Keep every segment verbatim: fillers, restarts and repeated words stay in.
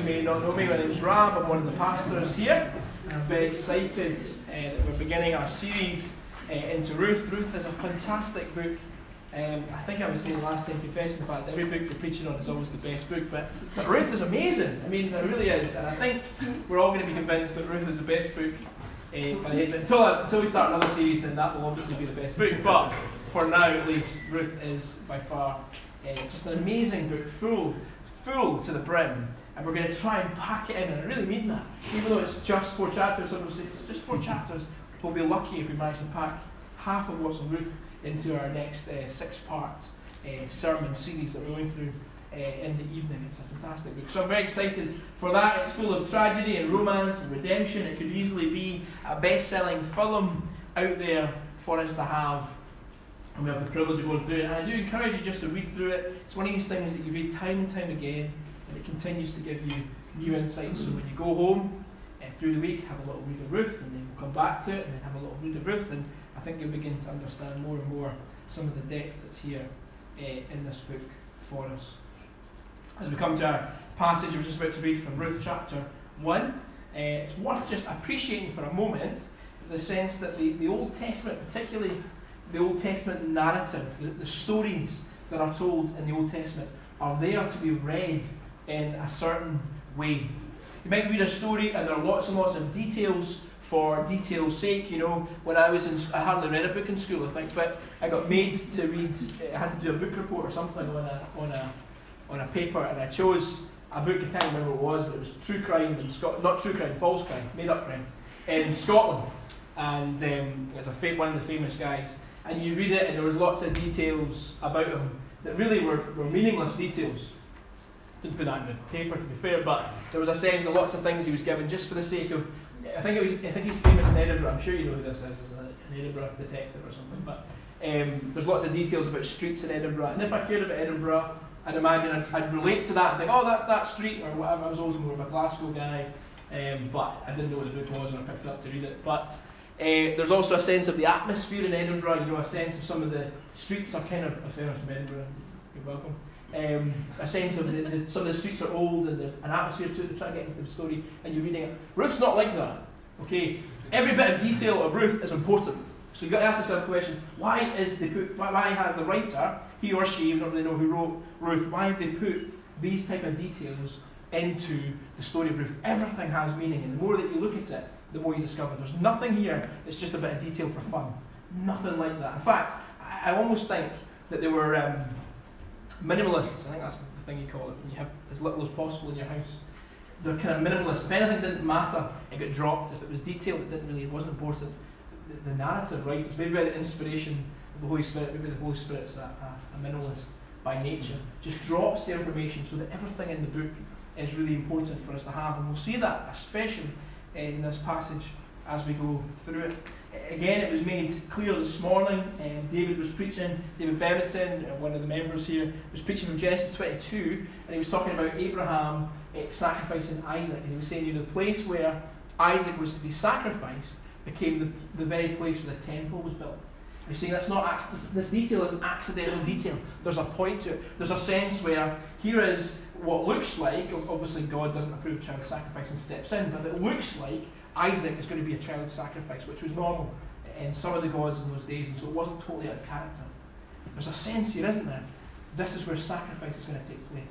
may not know me, my name's Rab. I'm one of the pastors here. I'm very excited uh, that we're beginning our series uh, into Ruth. Ruth is a fantastic book. Um, I think I was saying last time, confessing the fact that every book you're preaching on is always the best book, but, but Ruth is amazing. I mean, it really is. And I think we're all going to be convinced that Ruth is the best book uh, by the end. But until, until we start another series, then that will obviously be the best book. But for now, at least, Ruth is by far uh, just an amazing book, full, full to the brim. And we're going to try and pack it in, and I really mean that. Even though it's just four chapters, some will say it's just four chapters, we'll be lucky if we manage to pack half of what's in Ruth into our next uh, six-part uh, sermon series that we're going through uh, in the evening. It's a fantastic book. So I'm very excited for that. It's full of tragedy and romance and redemption. It could easily be a best-selling film out there for us to have. And we have the privilege of going through it. And I do encourage you just to read through it. It's one of these things that you read time and time again, and it continues to give you new insights. So when you go home uh, through the week, have a little read of Ruth, and then we'll come back to it, and then have a little read of Ruth, and I think you'll begin to understand more and more some of the depth that's here uh, in this book for us. As we come to our passage, we're just about to read from Ruth chapter one. Uh, it's worth just appreciating for a moment the sense that the, the Old Testament, particularly the Old Testament narrative, the, the stories that are told in the Old Testament, are there to be read in a certain way. You might read a story and there are lots and lots of details for detail's sake. You know, when I was in, I hardly read a book in school, I think, but I got made to read. I had to do a book report or something on a on a on a paper, and I chose a book. I can't remember what it was, but it was true crime in Scotland, not true crime, false crime, made up crime in Scotland, and um, it was a fam- one of the famous guys. And you read it, and there was lots of details about him that really were, were meaningless details. Didn't put that in the paper, to be fair, but there was a sense of lots of things he was given just for the sake of. I think it was. I think he's famous in Edinburgh. I'm sure you know who this is. As an Edinburgh detective or something. But um, there's lots of details about streets in Edinburgh. And if I cared about Edinburgh, I'd imagine I'd, I'd relate to that and think, oh, that's that street or whatever. I was always more of a Glasgow guy, um, but I didn't know what the book was, and I picked it up to read it. But uh, there's also a sense of the atmosphere in Edinburgh. You know, a sense of some of the streets are kind of. If anyone's from Edinburgh, you're welcome. Um, a sense of the, the, some of the streets are old and there's an atmosphere to it. They're trying to get into the story, and you're reading it. Ruth's not like that. Okay, every bit of detail of Ruth is important. So you've got to ask yourself the question: Why is they put? Why, why has the writer, he or she, we don't really know who wrote Ruth, why have they put these type of details into the story of Ruth? Everything has meaning, and the more that you look at it, the more you discover. There's nothing here that's just a bit of detail for fun. Nothing like that. In fact, I, I almost think that they were. Um, Minimalists, I think that's the thing you call it, when you have as little as possible in your house. They're kind of minimalist. If anything didn't matter, it got dropped. If it was detailed, it didn't really, it wasn't important. The, the narrative, right, is maybe by the inspiration of the Holy Spirit, maybe the Holy Spirit's a, a, a minimalist by nature. Just drops the information so that everything in the book is really important for us to have. And we'll see that, especially in this passage as we go through it. Again, it was made clear this morning. Um, David was preaching, David Bebbington, uh, one of the members here, was preaching from Genesis twenty-two, and he was talking about Abraham uh, sacrificing Isaac. And he was saying, you know, the place where Isaac was to be sacrificed became the, the very place where the temple was built. And he's saying that's not this, this detail isn't accidental detail. There's a point to it. There's a sense where here is what looks like, obviously God doesn't approve of child sacrifice and steps in, but it looks like Isaac is going to be a child sacrifice, which was normal in some of the gods in those days, and so it wasn't totally out of character. There's a sense here, isn't there? This is where sacrifice is going to take place.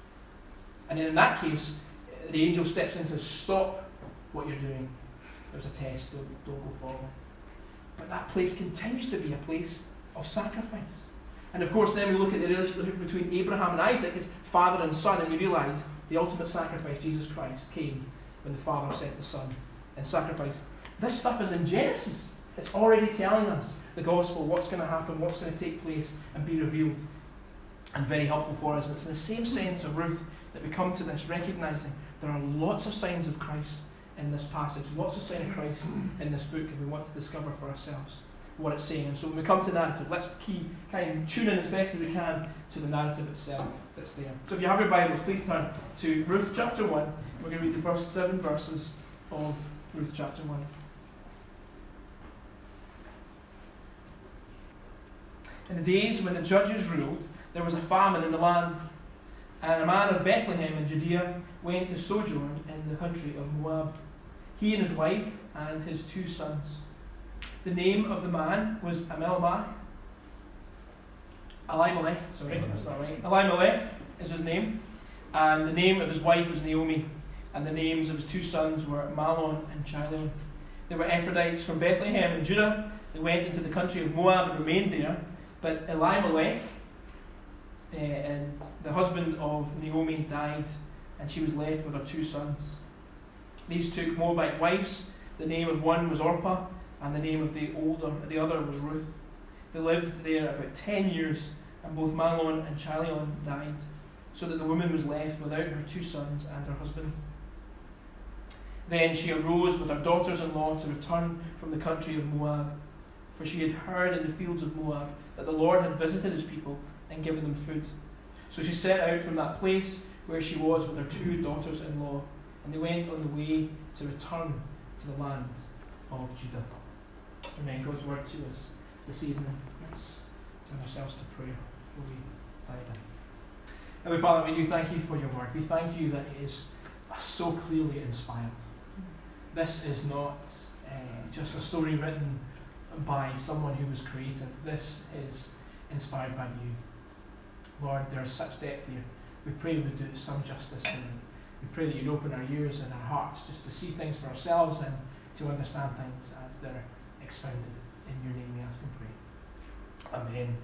And then in that case, the angel steps in and says, stop what you're doing. There's a test, don't, don't go forward. But that place continues to be a place of sacrifice. And of course, then we look at the relationship between Abraham and Isaac as father and son, and we realise the ultimate sacrifice, Jesus Christ, came when the Father sent the Son and sacrificed. This stuff is in Genesis. It's already telling us the gospel, what's going to happen, what's going to take place and be revealed. And very helpful for us. And it's in the same sense of Ruth that we come to this, recognising there are lots of signs of Christ in this passage, lots of signs of Christ in this book, and we want to discover for ourselves what it's saying. And so when we come to narrative, let's key, kind of tune in as best as we can to the narrative itself that's there. So if you have your Bibles, please turn to Ruth chapter one. We're going to read the first seven verses of Ruth chapter one. In the days when the judges ruled, there was a famine in the land, And a man of Bethlehem in Judea went to sojourn in the country of Moab, he and his wife and his two sons. The name of the man was Elimelech. Elimelech, sorry, that's not right. Elimelech is his name. And the name of his wife was Naomi. And the names of his two sons were Mahlon and Chilion. They were Ephraites from Bethlehem in Judah. They went into the country of Moab and remained there. But Elimelech, uh, and the husband of Naomi, died, and she was left with her two sons. These took Moabite wives. The name of one was Orpah, and the name of the older, the other was Ruth. They lived there about ten years, and both Mahlon and Chilion died, so that the woman was left without her two sons and her husband. Then she arose with her daughters-in-law to return from the country of Moab, for she had heard in the fields of Moab that the Lord had visited his people and given them food. So she set out from that place where she was with her two daughters-in-law, and they went on the way to return to the land of Judah. Amen. God's word to us this evening. Let's turn ourselves to prayer before we dive in. Heavenly Father, we do thank you for your word. We thank you that it is so clearly inspired. This is not uh, just a story written by someone who was creative. This is inspired by you. Lord, there is such depth here. We pray we would do it some justice to it. We pray that you'd open our ears and our hearts just to see things for ourselves and to understand things as they're expounded. In your name we ask and pray. Amen.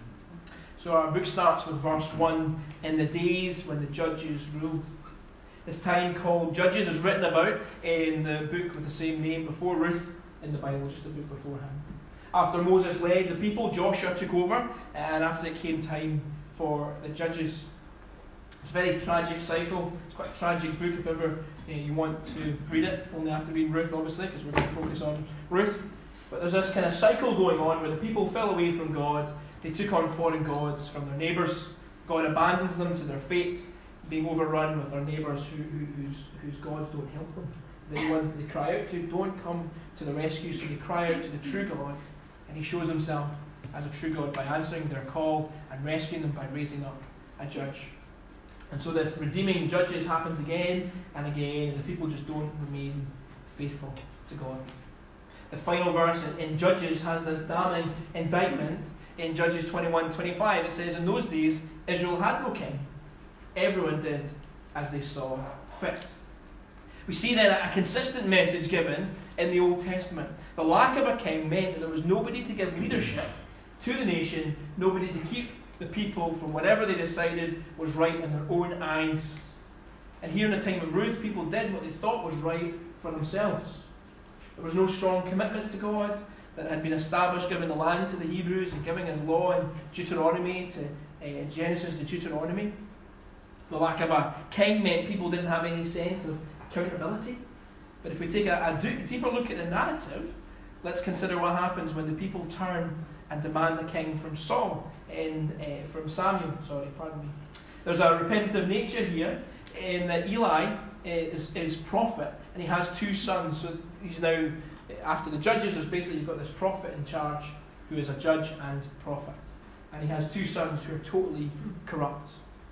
So our book starts with verse one. In the days when the judges ruled. This time called Judges is written about in the book with the same name before Ruth in the Bible, just a book beforehand. After Moses led the people, Joshua took over, and after it came time for the judges. It's a very tragic cycle. It's quite a tragic book if ever uh, you want to read it. Only have to read Ruth, obviously, because we're going to focus on Ruth. But there's this kind of cycle going on where the people fell away from God. They took on foreign gods from their neighbours. God abandons them to their fate, being overrun with their neighbours who, who, whose, whose gods don't help them. The ones that they cry out to don't come to the rescue, so they cry out to the true God, and he shows himself as a true God by answering their call and rescuing them by raising up a judge. And so this redeeming judges happens again and again, and the people just don't remain faithful to God. The final verse in, in Judges has this damning indictment in Judges twenty-one twenty-five. It says, in those days Israel had no king. Everyone did as they saw fit. We see then a consistent message given in the Old Testament. The lack of a king meant that there was nobody to give leadership to the nation, nobody to keep the people from whatever they decided was right in their own eyes. And here in the time of Ruth, people did what they thought was right for themselves. There was no strong commitment to God that had been established, giving the land to the Hebrews and giving his law in Deuteronomy to uh, Genesis to Deuteronomy. The lack of a king meant people didn't have any sense of accountability. But if we take a, a deeper look at the narrative, let's consider what happens when the people turn and demand a king from Saul, in, uh, from Samuel, sorry, pardon me. There's a repetitive nature here in that Eli is, is prophet, and he has two sons. So he's now, after the judges, there's basically you've got this prophet in charge who is a judge and prophet. And he has two sons who are totally corrupt.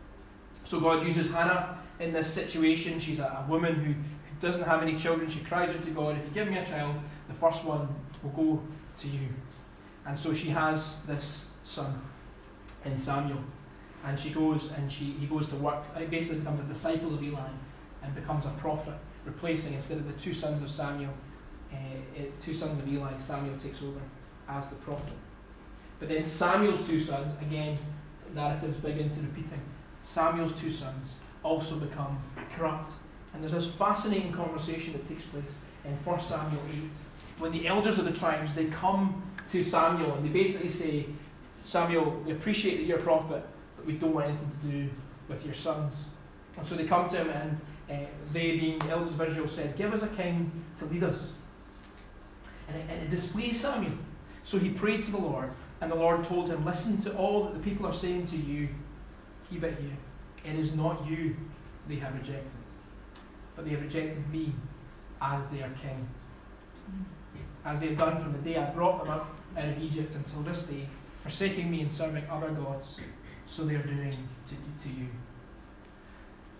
So God uses Hannah in this situation. She's a, a woman who, who doesn't have any children. She cries out to God, if you give me a child, the first one will go to you. And so she has this son in Samuel. And she goes and she he goes to work. He basically becomes a disciple of Eli and becomes a prophet, replacing, instead of the two sons of Samuel, uh, two sons of Eli, Samuel takes over as the prophet. But then Samuel's two sons, again, narrative's big into repeating. Samuel's two sons also become corrupt. And there's this fascinating conversation that takes place in First Samuel eight, when the elders of the tribes, they come to Samuel and they basically say, Samuel, we appreciate that you're a prophet, but we don't want anything to do with your sons. And so they come to him, and uh, they, being the elders of Israel, said, give us a king to lead us. And it, and it displeased Samuel. So he prayed to the Lord, and the Lord told him, listen to all that the people are saying to you. Keep it here. It is not you they have rejected, but they have rejected me as their king. As they have done from the day I brought them up out of Egypt until this day, forsaking me and serving other gods, so they are doing to, to you.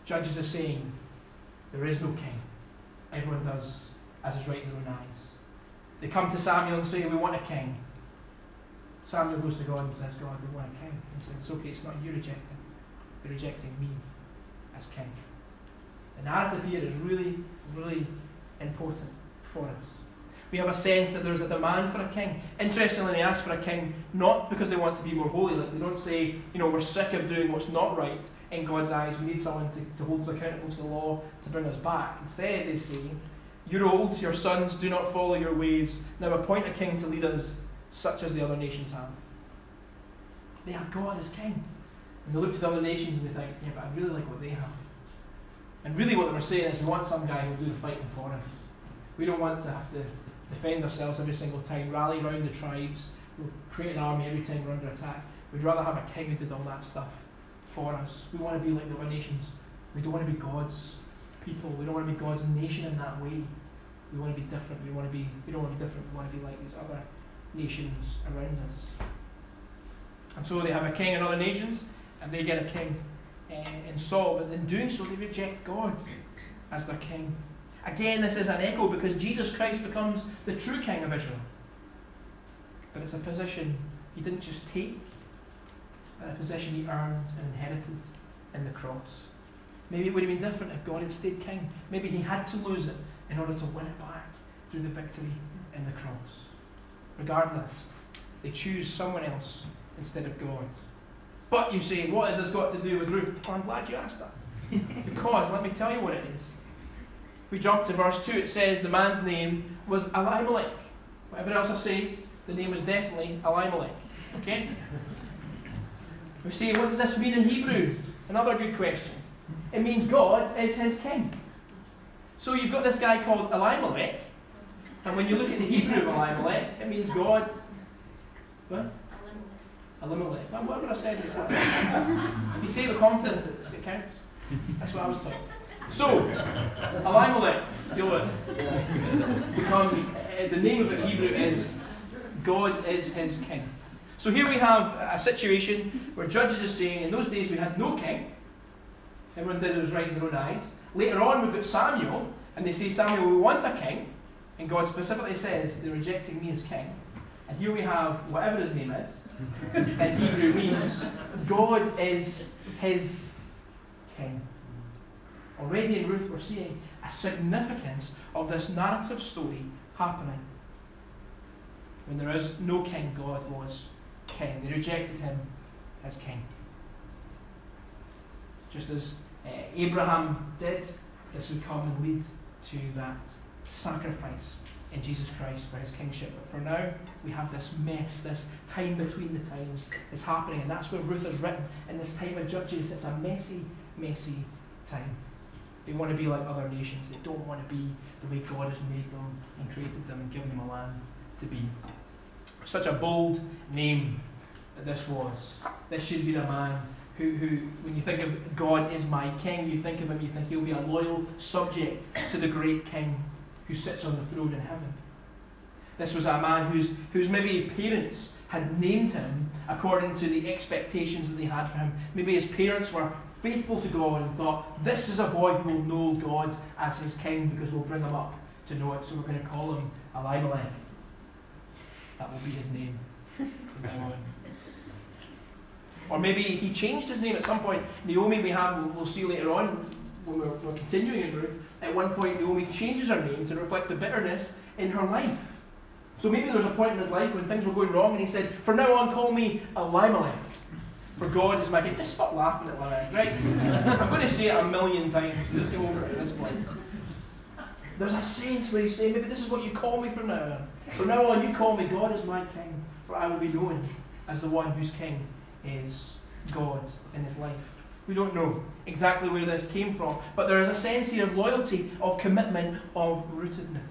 Judges are saying, there is no king. Everyone does as is right in their own eyes. They come to Samuel and say, we want a king. Samuel goes to God and says, God, we want a king. And he says, it's okay, it's not you rejecting. You're rejecting me as king. The narrative here is really, really important for us. We have a sense that there's a demand for a king. Interestingly, they ask for a king not because they want to be more holy. Like they don't say, you know, we're sick of doing what's not right in God's eyes. We need someone to, to hold us accountable to the law to bring us back. Instead, they say, you're old, your sons do not follow your ways. Now appoint a king to lead us, such as the other nations have. They have God as king. And they look to the other nations and they think, yeah, but I really like what they have. And really what they were saying is, we want some guy who'll do the fighting for us. We don't want to have to defend ourselves every single time, rally round the tribes, we'll create an army every time we're under attack. We'd rather have a king who did all that stuff for us. We want to be like the other nations. We don't want to be God's people. We don't want to be God's nation in that way. We want to be different. We want to be. We don't want to be different. We want to be like these other nations around us. And so they have a king in other nations, and they get a king uh, in Saul. But in doing so, they reject God as their king. Again, this is an echo because Jesus Christ becomes the true king of Israel. But it's a position he didn't just take, but a position he earned and inherited in the cross. Maybe it would have been different if God had stayed king. Maybe he had to lose it in order to win it back through the victory in the cross. Regardless, they choose someone else instead of God. But you say, what has this got to do with Ruth? Oh, I'm glad you asked that. Because, let me tell you what it is. If we jump to verse two, it says the man's name was Elimelech. Whatever else I say, the name was definitely Elimelech. Okay? We say, what does this mean in Hebrew? Another good question. It means God is his king. So you've got this guy called Elimelech, and when you look at the Hebrew of Elimelech, it means God. What? Elimelech. Well, whatever I said is what. If you say it with confidence, it counts. That's what I was taught. So, Elimelech, deal with it, becomes, uh, the name of it in Hebrew is God is his king. So here we have a situation where Judges is saying, in those days we had no king. Everyone did what was right in their own eyes. Later on we've got Samuel, and they say, Samuel, we want a king. And God specifically says, they're rejecting me as king. And here we have whatever his name is. In Hebrew means God is his king. Already in Ruth we're seeing a significance of this narrative story happening. When there is no king, God was king. They rejected him as king. Just as uh, Abraham did, this would come and lead to that sacrifice in Jesus Christ for his kingship. But for now, we have this mess, this time between the times is happening, and that's where Ruth is written. In this time of Judges, it's a messy, messy time. They want to be like other nations. They don't want to be the way God has made them and created them and given them a land to be. Such a bold name that this was. This should be a man who, who, when you think of God is my king, you think of him, you think he'll be a loyal subject to the great king who sits on the throne in heaven. This was a man whose, whose maybe parents had named him according to the expectations that they had for him. Maybe his parents were faithful to God and thought, this is a boy who will know God as his king because we'll bring him up to know it, so we're going to call him Elimelech. That will be his name from now on. Or maybe he changed his name at some point. Naomi, we have, we'll, we'll see later on when we're, we're continuing in Ruth, at one point Naomi changes her name to reflect the bitterness in her life. So maybe there's a point in his life when things were going wrong and he said, from now on call me Elimelech, for God is my king. Just stop laughing at Elimelech, right? I'm going to say it a million times, just get over it at this point. There's a sense where he's saying, maybe this is what you call me from now on. From now on you call me God is my king, for I will be known as the one whose king is God in his life. We don't know exactly where this came from, but there is a sense here of loyalty, of commitment, of rootedness.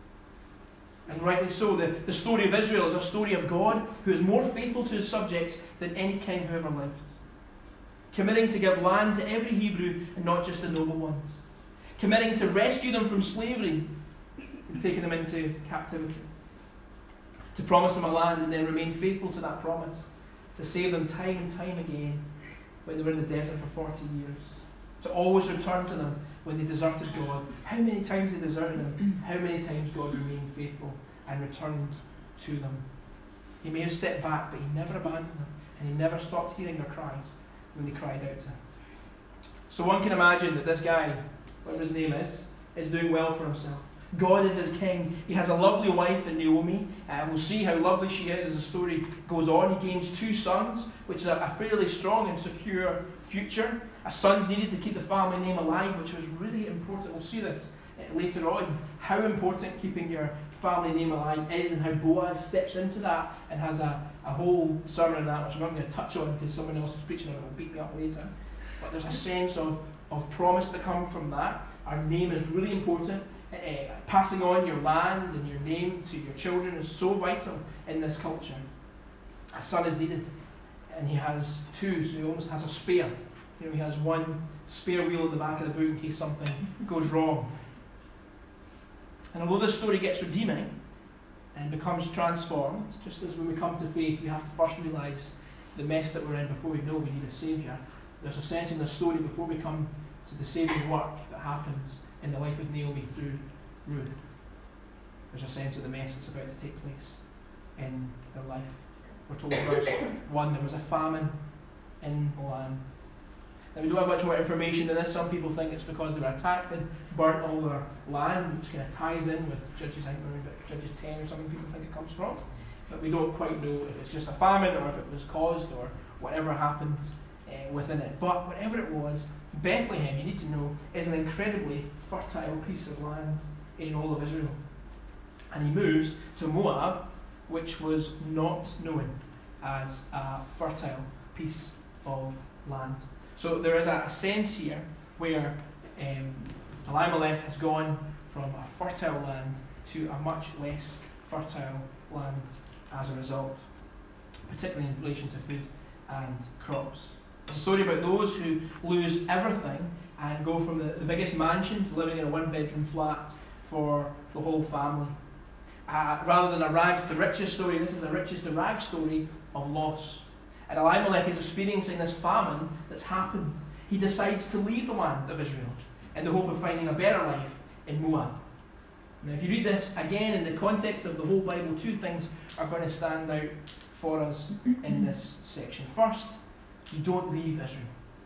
And rightly so, the, the story of Israel is a story of God who is more faithful to his subjects than any king who ever lived. Committing to give land to every Hebrew and not just the noble ones. Committing to rescue them from slavery and taking them into captivity. To promise them a land and then remain faithful to that promise. To save them time and time again when they were in the desert for forty years. to always return to them when they deserted God. How many times they deserted Him, how many times God remained faithful and returned to them. He may have stepped back, but He never abandoned them, and He never stopped hearing their cries when they cried out to Him. So one can imagine that this guy, whatever his name is, is doing well for himself. God is his king. He has a lovely wife in Naomi. Uh, we'll see how lovely she is as the story goes on. He gains two sons, which is a, a fairly strong and secure future. A son's needed to keep the family name alive, which was really important. We'll see this uh, later on, how important keeping your family name alive is, and how Boaz steps into that and has a, a whole sermon on that, which I'm not going to touch on because someone else is preaching on it will beat me up later. But there's a sense of, of promise to come from that. Our name is really important. Uh, passing on your land and your name to your children is so vital in this culture. A son is needed, and he has two, so he almost has a spare. You know, he has one spare wheel in the back of the boot in case something goes wrong. And although this story gets redeeming and becomes transformed, just as when we come to faith, we have to first realise the mess that we're in before we know we need a saviour. There's a sense in the story before we come to the saving work that happens in the life of Naomi through Ruth. There's a sense of the mess that's about to take place in their life. We're told in verse one, there was a famine in the land. Now we don't have much more information than this. Some people think it's because they were attacked and burnt all their land, which kind of ties in with Judges, I think maybe Judges ten or something people think it comes from. But we don't quite know if it's just a famine or if it was caused or whatever happened uh, within it. But whatever it was, Bethlehem, you need to know, is an incredibly fertile piece of land in all of Israel. And he moves to Moab, which was not known as a fertile piece of land. So there is a, a sense here where um, Elimelech has gone from a fertile land to a much less fertile land as a result, particularly in relation to food and crops. It's a story about those who lose everything and go from the, the biggest mansion to living in a one-bedroom flat for the whole family. Uh, rather than a rags to riches story, this is a riches to rags story of loss. And Elimelech is experiencing this famine that's happened. He decides to leave the land of Israel in the hope of finding a better life in Moab. Now, if you read this again in the context of the whole Bible, two things are going to stand out for us in this section. First, you don't leave Israel.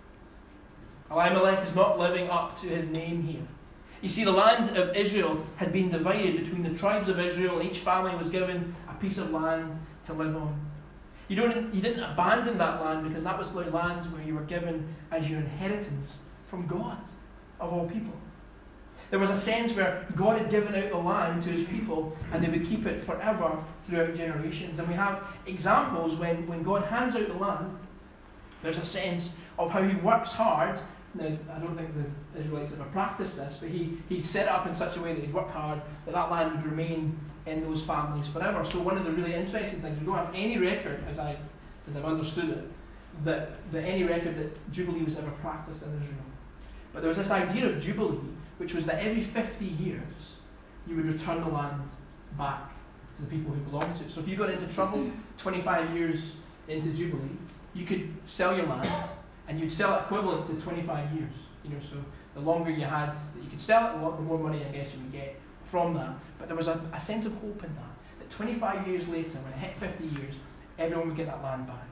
Elimelech is not living up to his name here. You see, the land of Israel had been divided between the tribes of Israel, and each family was given a piece of land to live on. You, don't, you didn't abandon that land because that was the land where you were given as your inheritance from God, of all people. There was a sense where God had given out the land to his people and they would keep it forever throughout generations. And we have examples when, when God hands out the land, there's a sense of how he works hard. Now, I don't think the Israelites ever practiced this, but he, he set it up in such a way that he'd work hard, that that land would remain in those families forever. So one of the really interesting things, we don't have any record, as, I, as I've understood it, that, that any record that Jubilee was ever practiced in Israel. But there was this idea of Jubilee, which was that every fifty years, you would return the land back to the people who belonged to it. So if you got into trouble twenty-five years into Jubilee, you could sell your land, and you'd sell it equivalent to twenty-five years. You know, so the longer you had that you could sell it, the more money I guess you would get from that. But there was a, a sense of hope in that, that twenty-five years later, when it hit fifty years, everyone would get that land back.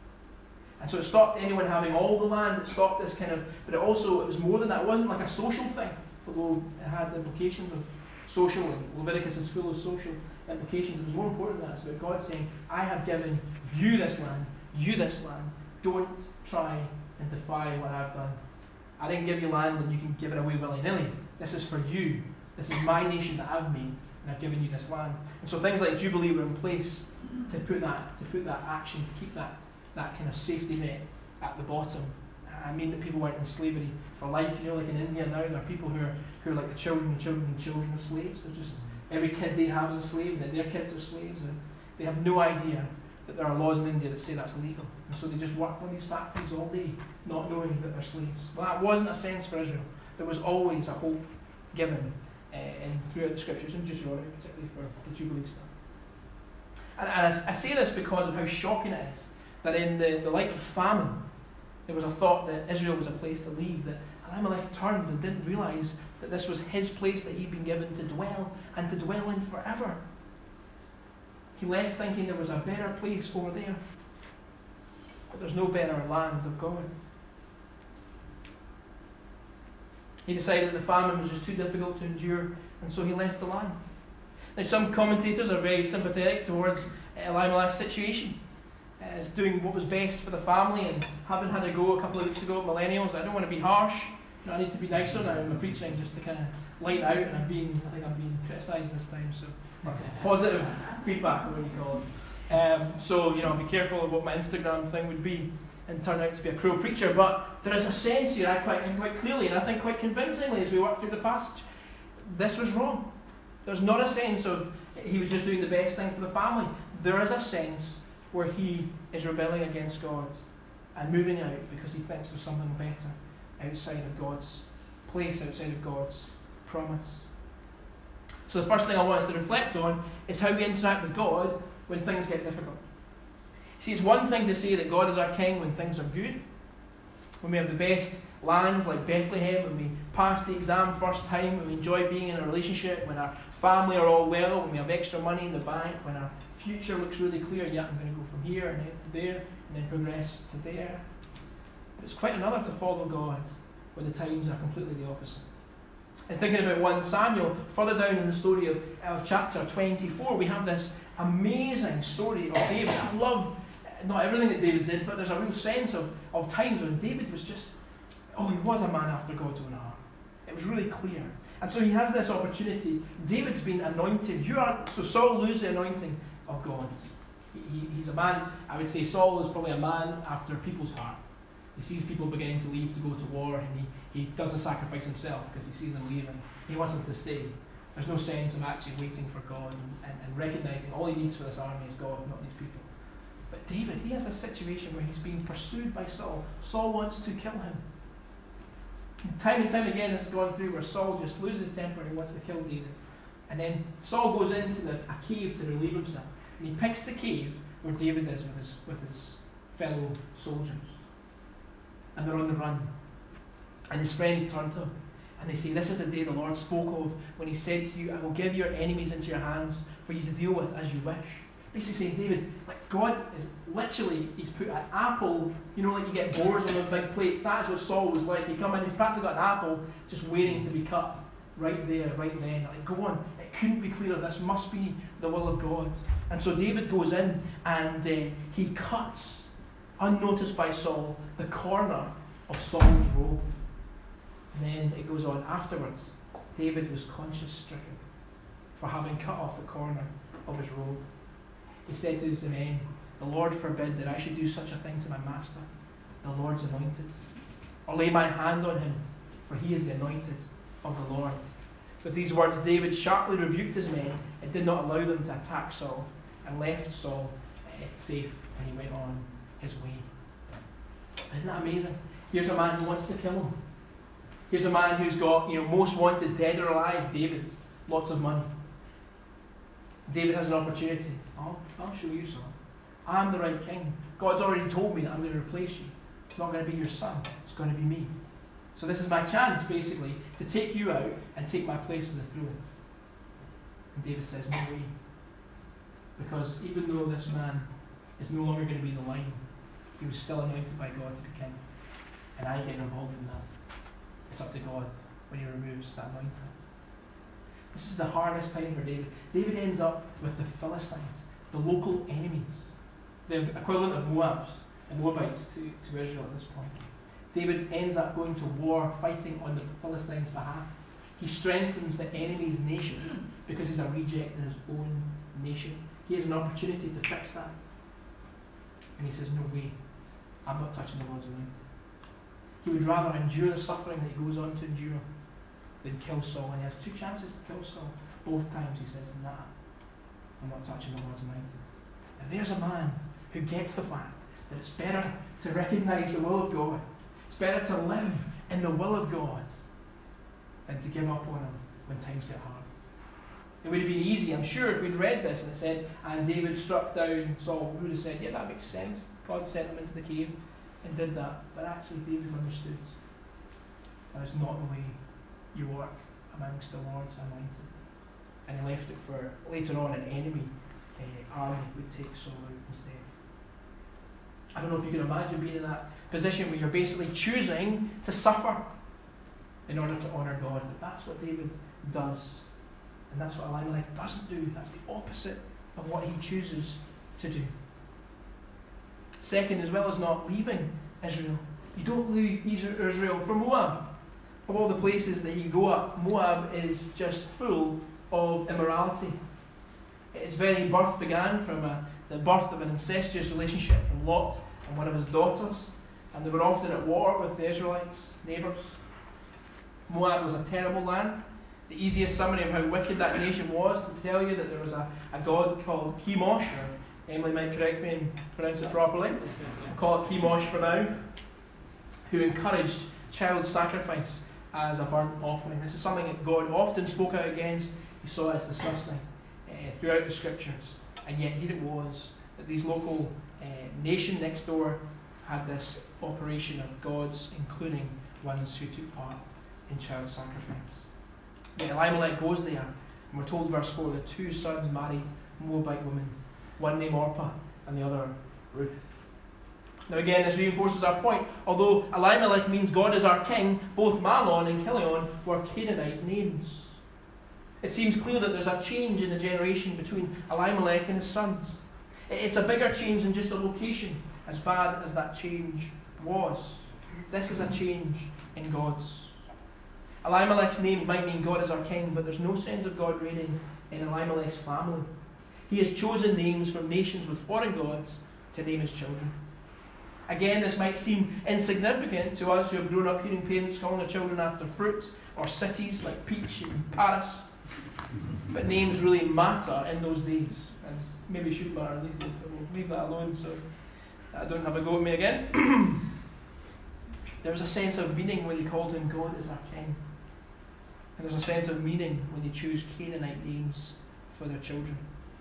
And so it stopped anyone having all the land, it stopped this kind of, but it also, it was more than that, it wasn't like a social thing, although it had implications of social, and Leviticus is full of social implications. It was more important than that. It's about God saying, I have given you this land, you this land, don't try and defy what I've done. I didn't give you land and you can give it away willy-nilly. This is for you. This is my nation that I've made, and I've given you this land. And so things like Jubilee were in place to put that, to put that action, to keep that, that kind of safety net at the bottom. I mean that people weren't in slavery for life. You know, like in India now, there are people who are who are like the children and children and children of slaves. They're just, every kid they have is a slave, and their kids are slaves, and they have no idea that there are laws in India that say that's illegal. And so they just work on these factories all day, not knowing that they're slaves. Well, that wasn't a sense for Israel. There was always a hope given uh, in, throughout the scriptures, and Deuteronomy, particularly for the Jubilee stuff. And, and I, I say this because of how shocking it is that in the, the light of famine, there was a thought that Israel was a place to leave, that Elimelech turned and didn't realise that this was his place that he'd been given to dwell and to dwell in forever. He left thinking there was a better place over there. But there's no better land of God. He decided that the famine was just too difficult to endure, and so he left the land. Now, some commentators are very sympathetic towards Elimelech's situation, as doing what was best for the family, and having had a go a couple of weeks ago at Millennials. I don't want to be harsh. You know, I need to be nicer now in my preaching, just to kind of lighten out. And I'm being, I think I'm being criticised this time, so positive feedback, or what you call it. Um, so you know, be careful of what my Instagram thing would be, and turn out to be a cruel preacher. But there is a sense here, I quite think quite clearly, and I think quite convincingly, as we work through the passage, this was wrong. There's not a sense of he was just doing the best thing for the family. There is a sense where he is rebelling against God and moving out because he thinks there's something better outside of God's place, outside of God's promise. So the first thing I want us to reflect on is how we interact with God when things get difficult. See, it's one thing to say that God is our King when things are good, when we have the best lands like Bethlehem, when we pass the exam first time, when we enjoy being in a relationship, when our family are all well, when we have extra money in the bank, when our future looks really clear. Yeah, I'm going to go from here and head to there and then progress to there. But it's quite another to follow God when the times are completely the opposite. And thinking about First Samuel, further down in the story of, of chapter twenty-four, we have this amazing story of David. I love not everything that David did, but there's a real sense of, of times when David was just, oh, he was a man after God's own heart. It was really clear. And so he has this opportunity. David's been anointed. You are so Saul loses the anointing of God. He, he, he's a man, I would say Saul is probably a man after people's heart. He sees people beginning to leave to go to war, and he, he does the sacrifice himself because he sees them leaving. He wants them to stay. There's no sense of actually waiting for God and, and, and recognising all he needs for this army is God, not these people. But David, he has a situation where he's being pursued by Saul. Saul wants to kill him. Time and time again this has gone through where Saul just loses his temper and he wants to kill David. And then Saul goes into the, a cave to relieve himself. And he picks the cave where David is with his, with his fellow soldiers. And they're on the run. And his friends turn to him. And they say, this is the day the Lord spoke of when he said to you, I will give your enemies into your hands for you to deal with as you wish. Basically saying, David, like God is literally, he's put an apple, you know, like you get boars on those big plates. That is what Saul was like. He come in, he's practically got an apple just waiting to be cut right there, right then. Like, go on, it couldn't be clearer. This must be the will of God. And so David goes in and uh, he cuts, unnoticed by Saul, the corner of Saul's robe. And then it goes on afterwards. David was conscience stricken for having cut off the corner of his robe. He said to his men, the Lord forbid that I should do such a thing to my master, the Lord's anointed, or lay my hand on him, for he is the anointed of the Lord. With these words, David sharply rebuked his men and did not allow them to attack Saul, and left Saul safe, and he went on his way. Isn't that amazing? Here's a man who wants to kill him. Here's a man who's got, you know, most wanted, dead or alive, David, lots of money. David has an opportunity. I'll, I'll show you some. I'm the right king. God's already told me that I'm going to replace you. It's not going to be your son. It's going to be me. So this is my chance, basically, to take you out and take my place on the throne. And David says, no way. Because even though this man is no longer going to be the line, he was still anointed by God to be king. And I get involved in that. It's up to God when he removes that anointing. This is the hardest time for David. David ends up with the Philistines, the local enemies, the equivalent of Moabs and Moabites to, to Israel at this point. David ends up going to war, fighting on the Philistines' behalf. He strengthens the enemy's nation because he's a reject in his own nation. He has an opportunity to fix that. And he says, no way, I'm not touching the Lord's anointed. He would rather endure the suffering that he goes on to endure than kill Saul. And he has two chances to kill Saul. Both times he says, nah, I'm not touching the Lord's anointed. And there's a man who gets the fact that it's better to recognise the will of God. It's better to live in the will of God than to give up on him when times get hard. It would have been easy, I'm sure, if we'd read this and it said, and David struck down Saul, we would have said, yeah, that makes sense. God sent him into the cave and did that. But actually David understood. that is not the way you work amongst the Lord's anointed. And he left it for later on an enemy uh, army would take Saul out instead. I don't know if you can imagine being in that position where you're basically choosing to suffer in order to honour God. But that's what David does. And that's what Elimelech doesn't do. That's the opposite of what he chooses to do. Second, as well as not leaving Israel, you don't leave Israel for Moab. Of all the places that you go up, Moab is just full of immorality. Its very birth began from a, the birth of an incestuous relationship from Lot and one of his daughters, and they were often at war with the Israelites, neighbours. Moab was a terrible land. The easiest summary of how wicked that nation was to tell you that there was a, a god called Chemosh, or Emily might correct me and pronounce it properly, I'll call it Chemosh for now, who encouraged child sacrifice as a burnt offering. This is something that God often spoke out against. He saw it as disgusting uh, throughout the scriptures. And yet here it was that these local uh, nation next door had this operation of gods, including ones who took part in child sacrifice. Yet Elimelech goes there, and we're told verse four that two sons married Moabite women, one named Orpah and the other Ruth. Now again, this reinforces our point. Although Elimelech means God is our king, both Mahlon and Chilion were Canaanite names. It seems clear that there's a change in the generation between Elimelech and his sons. It's a bigger change than just a location, as bad as that change was. This is a change in God's. Elimelech's name might mean God is our king, but there's no sense of God reigning in Elimelech's family. He has chosen names from nations with foreign gods to name his children. Again, this might seem insignificant to us who have grown up hearing parents calling their children after fruit or cities like Peach in Paris. But names really matter in those days, and maybe should matter these days, but we'll leave that alone so I don't have a go at me again. There was a sense of meaning when they called him God as our king. And there's a sense of meaning when they choose Canaanite names for their children.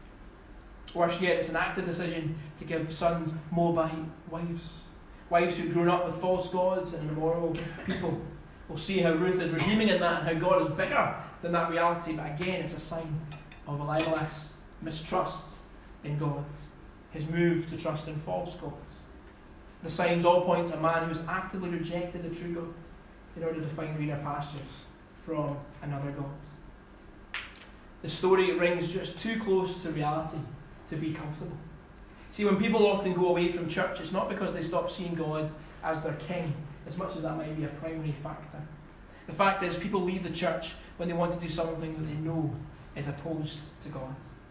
Worse yet, it's an active decision to give sons Moabite wives. Wives who've grown up with false gods and immoral people. We'll see how Ruth is redeeming in that and how God is bigger than that reality. But again, it's a sign of Elimelech's mistrust in God. His move to trust in false gods. The signs all point to a man who's actively rejected the true God in order to find greener pastures from another God. The story rings just too close to reality to be comfortable. See, when people often go away from church, it's not because they stop seeing God as their king, as much as that might be a primary factor. The fact is, people leave the church when they want to do something that they know is opposed to God.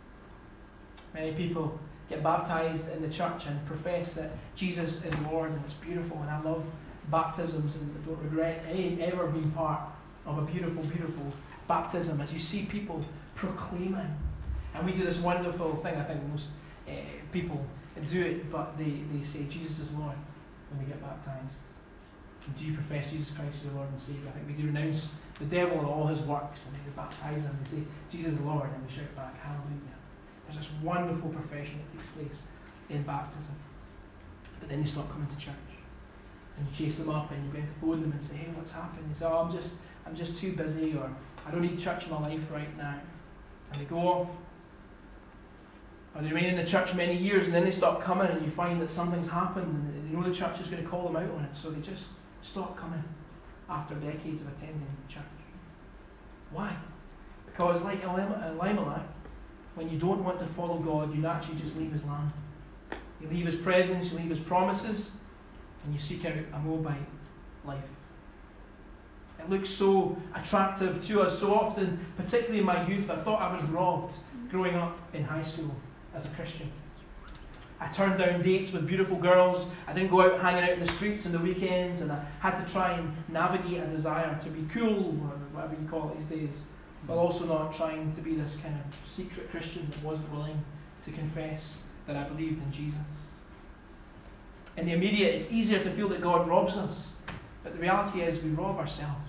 Many people get baptized in the church and profess that Jesus is Lord, and it's beautiful, and I love baptisms and I don't regret any ever being part of a beautiful, beautiful baptism as you see people proclaiming. And we do this wonderful thing, I think most uh, people do it, but they, they say Jesus is Lord when they get baptized. And do you profess Jesus Christ as your Lord and Saviour? I think we do renounce the devil and all his works, and they baptize them, they say Jesus is Lord, and we shout back, hallelujah. There's this wonderful profession that takes place in baptism. But then they stop coming to church. And you chase them up and you begin to phone them and say, hey, what's happened? They say, oh, I'm just, I'm just too busy, or I don't need church in my life right now. And they go off. Or they remain in the church many years and then they stop coming and you find that something's happened and they know the church is going to call them out on it. So they just stop coming after decades of attending church. Why? Because like Elimelech, when you don't want to follow God, you naturally just leave his land. You leave his presence, you leave his promises, and you seek out a Moabite life. It looks so attractive to us so often, particularly in my youth. I thought I was robbed growing up in high school as a Christian. I turned down dates with beautiful girls. I didn't go out hanging out in the streets on the weekends, and I had to try and navigate a desire to be cool, or whatever you call it these days, but also not trying to be this kind of secret Christian that wasn't willing to confess that I believed in Jesus. In the immediate, it's easier to feel that God robs us, but the reality is we rob ourselves.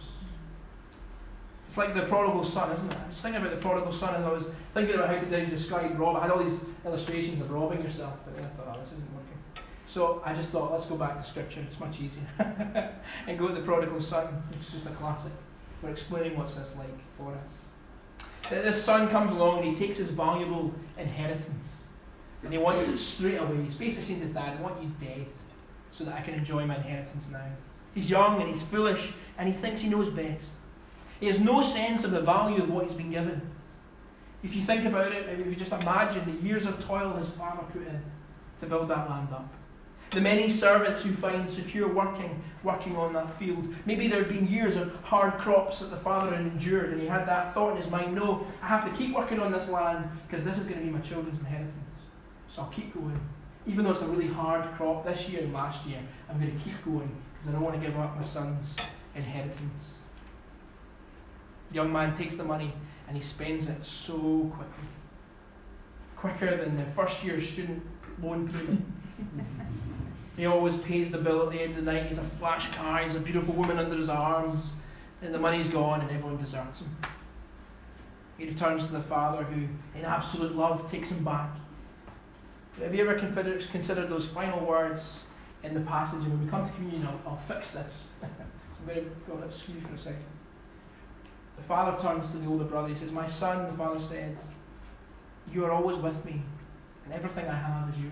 It's like the prodigal son, isn't it? I was thinking about the prodigal son as I was thinking about how to describe rob. I had all these illustrations of robbing yourself, but then I thought, oh, this isn't working. So I just thought, let's go back to Scripture, it's much easier. And go to the prodigal son, which is just a classic for explaining what's this like for us. This son comes along and he takes his valuable inheritance. And he wants it straight away. He's basically saying to his dad, I want you dead so that I can enjoy my inheritance now. He's young and he's foolish and he thinks he knows best. He has no sense of the value of what he's been given. If you think about it, maybe if you just imagine the years of toil his father put in to build that land up. The many servants who find secure working, working on that field. Maybe there had been years of hard crops that the father had endured and he had that thought in his mind, no, I have to keep working on this land because this is going to be my children's inheritance. So I'll keep going. Even though it's a really hard crop this year and last year, I'm going to keep going because I don't want to give up my son's inheritance. The young man takes the money and he spends it so quickly. Quicker than the first year student loan payment. He always pays the bill at the end of the night. He's a flash car, he's a beautiful woman under his arms, and the money's gone and everyone deserts him. He returns to the father who, in absolute love, takes him back. Have you ever considered, considered those final words in the passage? And when we come to communion, I'll, I'll fix this. So I'm going to go on skew for a second. The father turns to the older brother. He says, my son, the father said, you are always with me, and everything I have is yours.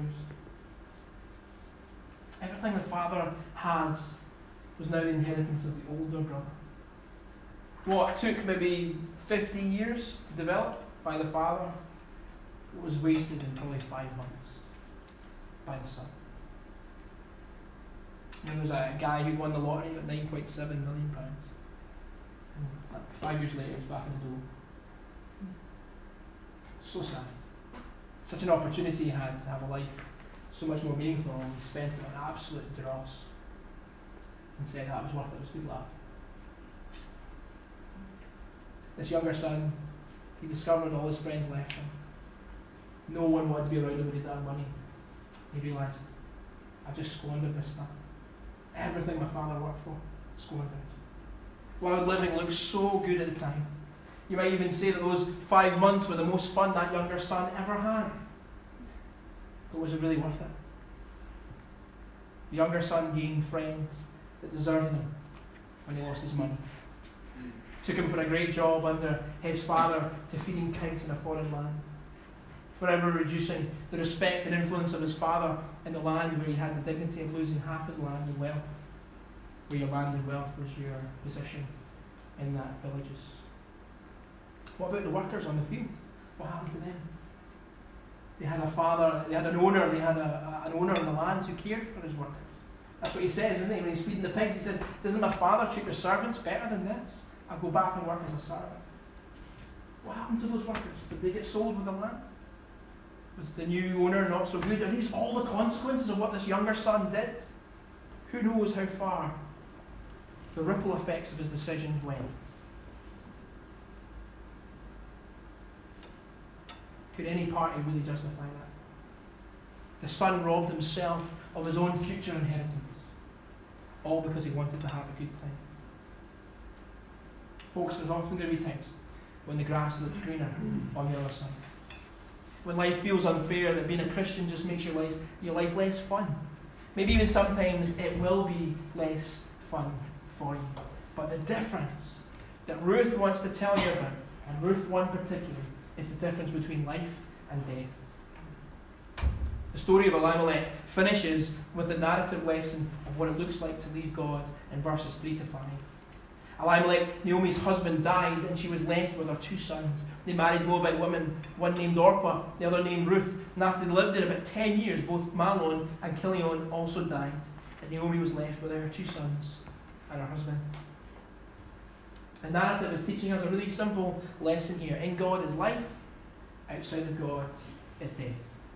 Everything the father has was now the inheritance of the older brother. What took maybe fifty years to develop by the father was wasted in probably five months by the son. There was a guy who won the lottery at nine point seven million pounds. And five years later, he was back in the door. So sad. Such an opportunity he had to have a life so much more meaningful, and he spent it on absolute dross and said that was worth it, it was good luck. This younger son, he discovered all his friends left him. No one wanted to be around him when he didn't have money. He realised, I've just squandered this stuff. Everything my father worked for, squandered. While living looked so good at the time. You might even say that those five months were the most fun that younger son ever had. But was it really worth it? The younger son gained friends that deserted him when he lost his money. Took him for a great job under his father to feeding pigs in a foreign land. Forever reducing the respect and influence of his father in the land where he had the dignity of losing half his land and wealth. Where your land and wealth was your position in that villages. What about the workers on the field? What happened to them? They had a father, they had an owner, they had a, a, an owner in the land who cared for his workers. That's what he says, isn't he? When he's feeding the pigs, he says, doesn't my father treat the servants better than this? I'll go back and work as a servant. What happened to those workers? Did they get sold with the land? Was the new owner not so good? Are these all the consequences of what this younger son did? Who knows how far the ripple effects of his decisions went? Could any party really justify that? The son robbed himself of his own future inheritance, all because he wanted to have a good time. Folks, there's often going to be times when the grass looks greener on the other side. When life feels unfair, that being a Christian just makes your life, your life less fun. Maybe even sometimes it will be less fun for you. But the difference that Ruth wants to tell you about, and Ruth one particularly, is the difference between life and death. The story of Elimelech finishes with the narrative lesson of what it looks like to leave God in verses three to five. Elimelech, Naomi's husband, died and she was left with her two sons. They married Moabite women, one named Orpah, the other named Ruth. And after they lived there about ten years, both Mahlon and Chilion also died. And Naomi was left with her two sons and her husband. The narrative is teaching us a really simple lesson here. In God is life, outside of God is death.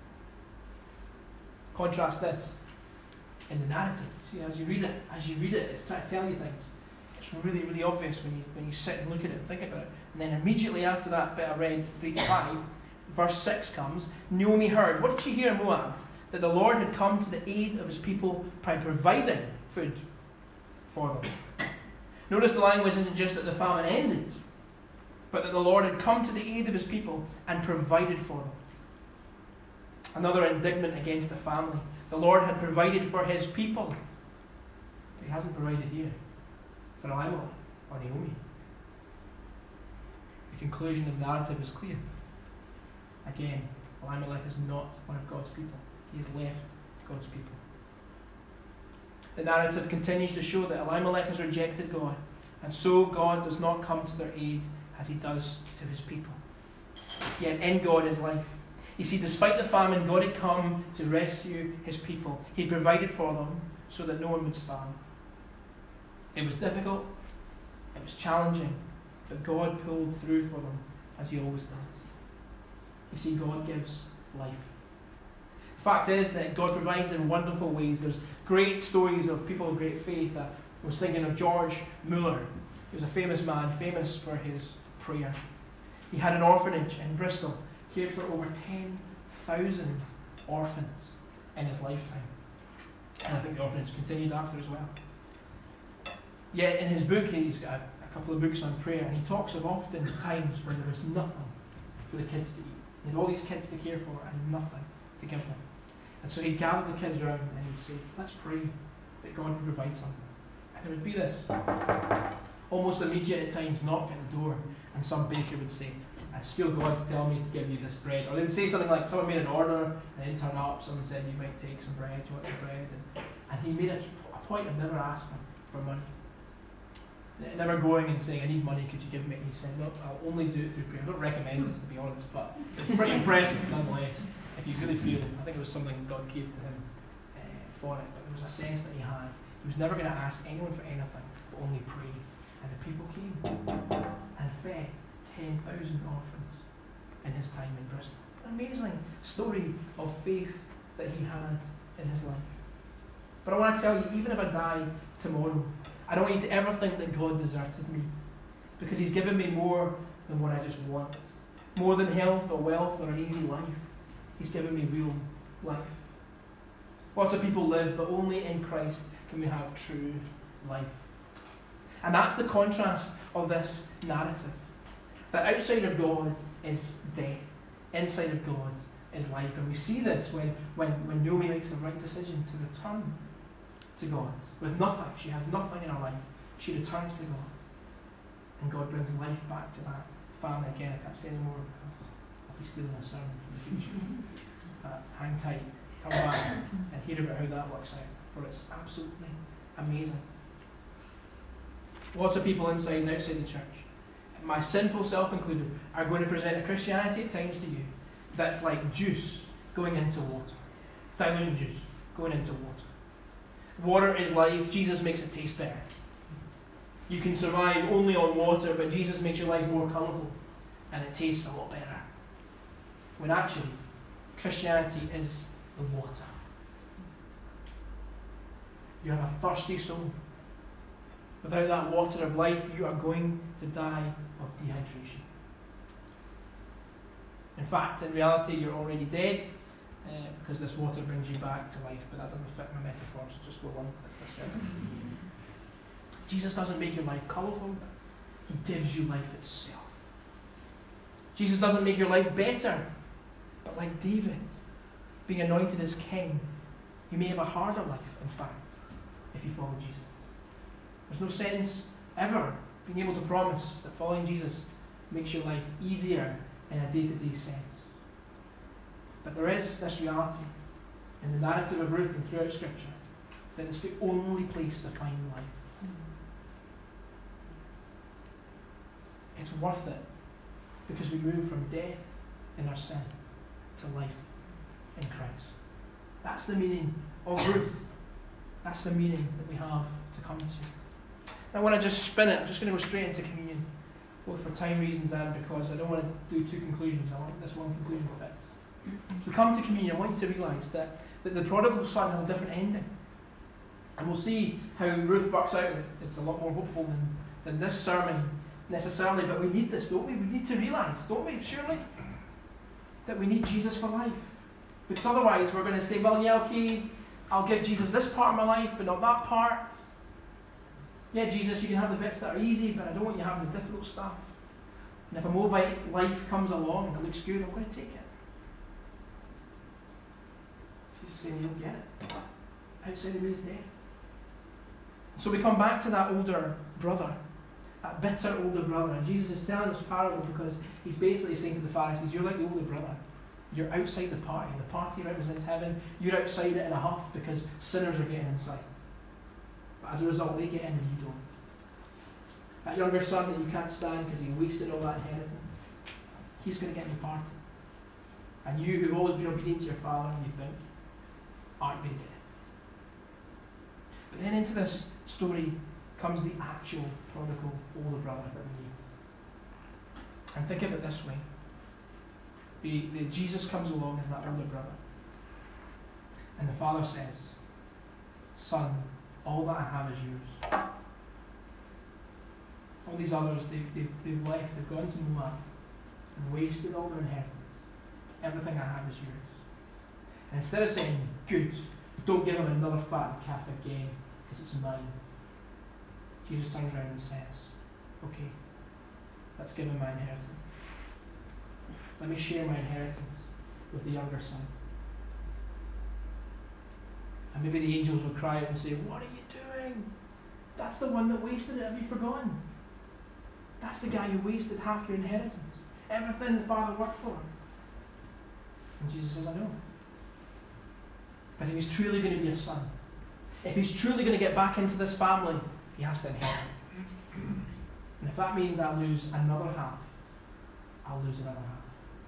Contrast this in the narrative. See, as you read it, as you read it, it's trying to tell you things. It's really, really obvious when you when you sit and look at it and think about it. And then immediately after that bit I read, three to five, verse six comes. Naomi heard. What did she hear in Moab? That the Lord had come to the aid of his people by providing food for them. Notice the language isn't just that the famine ended, but that the Lord had come to the aid of his people and provided for them. Another indictment against the family. The Lord had provided for his people, but he hasn't provided here for Elimelech or Naomi. The conclusion of the narrative is clear. Again, Elimelech is not one of God's people. He has left God's people. The narrative continues to show that Elimelech has rejected God, and so God does not come to their aid as he does to his people. Yet in God is life. You see, despite the famine, God had come to rescue his people. He provided for them so that no one would starve. It was difficult, it was challenging, but God pulled through for them as he always does. You see, God gives life. The fact is that God provides in wonderful ways. There's great stories of people of great faith. I was thinking of George Muller. He was a famous man, famous for his prayer. He had an orphanage in Bristol, cared for over ten thousand orphans in his lifetime. And I think the orphanage continued after as well. Yet in his book, he's got a, a couple of books on prayer, and he talks of often times when there was nothing for the kids to eat. He had all these kids to care for and nothing to give them. And so he'd gather the kids around and he'd say, let's pray that God would provide something. And there would be this almost immediate at times knock at the door, and some baker would say, I feel God's telling me to give you this bread. Or they would say something like, someone made an order and then turn up, someone said you might take some bread, do you want some bread? And, and he made a, a point of never asking for money. Never going and saying, I need money, could you give me? And he said, look, I'll only do it through prayer. I don't recommend this, to be honest, but it's pretty impressive nonetheless. If you really feel, I think it was something God gave to him uh, for it, but there was a sense that he had. He was never going to ask anyone for anything, but only pray. And the people came and fed ten thousand orphans in his time in Bristol. An amazing story of faith that he had in his life. But I want to tell you, even if I die tomorrow, I don't want you to ever think that God deserted me, because he's given me more than what I just want. More than health or wealth or an easy life. He's given me real life. Lots of people live, but only in Christ can we have true life. And that's the contrast of this narrative. That outside of God is death. Inside of God is life. And we see this when, when, when Naomi makes the right decision to return to God. With nothing, she has nothing in her life. She returns to God. And God brings life back to that family. Again, I can't say any more because I'll be stealing a sermon from the future. But hang tight, come back and hear about how that works out. For it's absolutely amazing. Lots of people inside and outside the church, my sinful self included, are going to present a Christianity at times to you that's like juice going into water. Diluted juice going into water. Water is life. Jesus makes it taste better. You can survive only on water, but Jesus makes your life more colourful and it tastes a lot better. When actually, Christianity is the water. You have a thirsty soul. Without that water of life, you are going to die of dehydration. In fact, in reality, you're already dead uh, because this water brings you back to life. But that doesn't fit my metaphor, so just go on for a second. Jesus doesn't make your life colourful, he gives you life itself. Jesus doesn't make your life better, but like David, being anointed as king, you may have a harder life, in fact, if you follow Jesus. There's no sense ever being able to promise that following Jesus makes your life easier in a day-to-day sense. But there is this reality in the narrative of Ruth and throughout Scripture that it's the only place to find life. It's worth it because we move from death in our sin to life in Christ. That's the meaning of Ruth. That's the meaning that we have to come to. I want to just spin it. I'm just going to go straight into communion, both for time reasons and because I don't want to do two conclusions. I want this one conclusion fits. As we come to communion, I want you to realise that, that the prodigal son has a different ending. And we'll see how Ruth works out. It's a lot more hopeful than, than this sermon necessarily, but we need this, don't we? We need to realise, don't we, surely, that we need Jesus for life. Because otherwise we're going to say, well, yeah, okay, I'll give Jesus this part of my life, but not that part. Yeah, Jesus, you can have the bits that are easy, but I don't want you having the difficult stuff. And if a Moabite life comes along and it looks good, I'm going to take it. He's saying, you'll get it. Outside of me is death. So we come back to that older brother, that bitter older brother. And Jesus is telling this parable because he's basically saying to the Pharisees, you're like the older brother. You're outside the party. The party represents heaven. You're outside it in a huff because sinners are getting inside. But as a result, they get in and you don't. That younger son that you can't stand because he wasted all that inheritance, he's going to get in the party. And you who've always been obedient to your father, you think, aren't going to get it. But then into this story comes the actual prodigal older brother that we need. And think of it this way. The, the Jesus comes along as that older brother. And the father says, son, all that I have is yours. All these others, they've, they've, they've left, they've gone to Moab and wasted all their inheritance. Everything I have is yours. And instead of saying, good, don't give him another fattened calf again because it's mine, Jesus turns around and says, okay, let's give him my inheritance. Let me share my inheritance with the younger son. And maybe the angels will cry out and say, what are you doing? That's the one that wasted it. Have you forgotten? That's the guy who wasted half your inheritance. Everything the father worked for. And Jesus says, I know. But if he's truly going to be a son, if he's truly going to get back into this family, he has to inherit. And if that means I lose another half, I'll lose another half.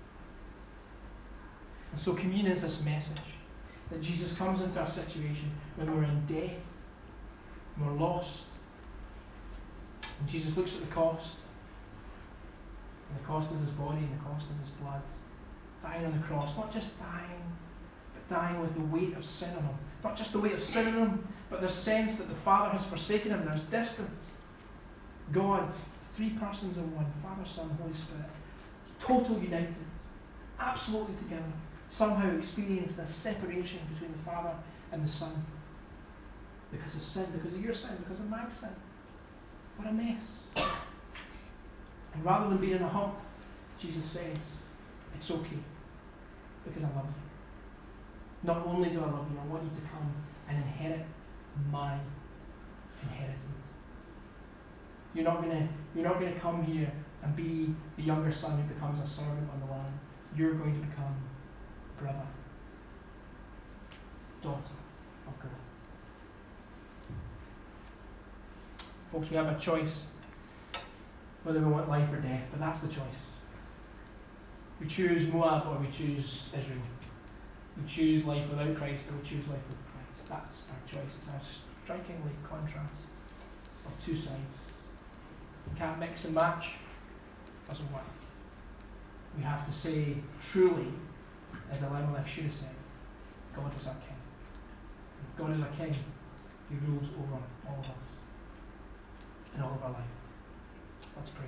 And so communion is this message that Jesus comes into our situation when we're in death, when we're lost. And Jesus looks at the cost. And the cost is his body, and the cost is his blood. Dying on the cross, not just dying, but dying with the weight of sin on him. Not just the weight of sin on him, but the sense that the Father has forsaken him. There's distance. God, three persons in one, Father, Son, Holy Spirit, total united, absolutely together, somehow experience this separation between the Father and the Son. Because of sin, because of your sin, because of my sin. What a mess. And rather than being in a hump, Jesus says, it's okay, because I love you. Not only do I love you, I want you to come and inherit my inheritance. You're not gonna, you're not gonna come here and be the younger son who becomes a servant on the land. You're going to become brother, daughter of God. Folks, we have a choice whether we want life or death, but that's the choice. We choose Moab or we choose Israel. We choose life without Christ or we choose life with Christ. That's our choice. It's our strikingly contrast of two sides. We can't mix and match. It doesn't work. We have to say truly, as Elimelech should have said, God is our King. And if God is our King, he rules over all of us in all of our life. Let's pray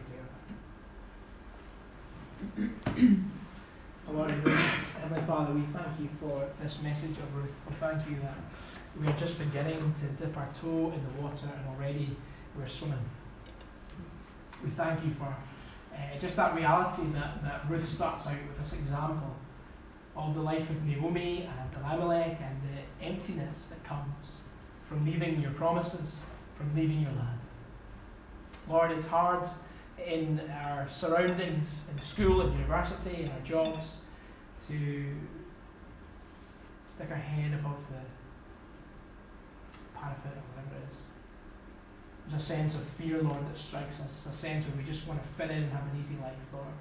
together. Lord, Heavenly Father, we thank you for this message of Ruth. We thank you that we are just beginning to dip our toe in the water and already we're swimming. We thank you for uh, just that reality that, that Ruth starts out with this example of the life of Naomi and Elimelech and the emptiness that comes from leaving your promises, from leaving your land. Lord, it's hard in our surroundings, in school and university, in our jobs, to stick our head above the parapet or whatever it is. There's a sense of fear, Lord, that strikes us. It's a sense where we just want to fit in and have an easy life, Lord.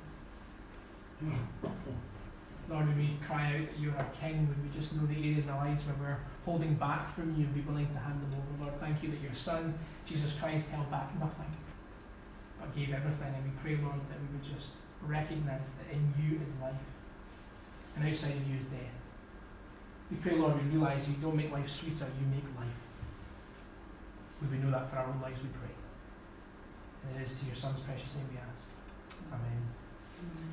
Lord, when we cry out that you're our King, when we just know the areas in our lives where we're holding back from you and be willing to hand them over, Lord, thank you that your Son, Jesus Christ, held back nothing, but gave everything. And we pray, Lord, that we would just recognize that in you is life, and outside of you is death. We pray, Lord, we realize you don't make life sweeter, you make life. Would we know that for our own lives, we pray. And it is to your Son's precious name we ask. Amen.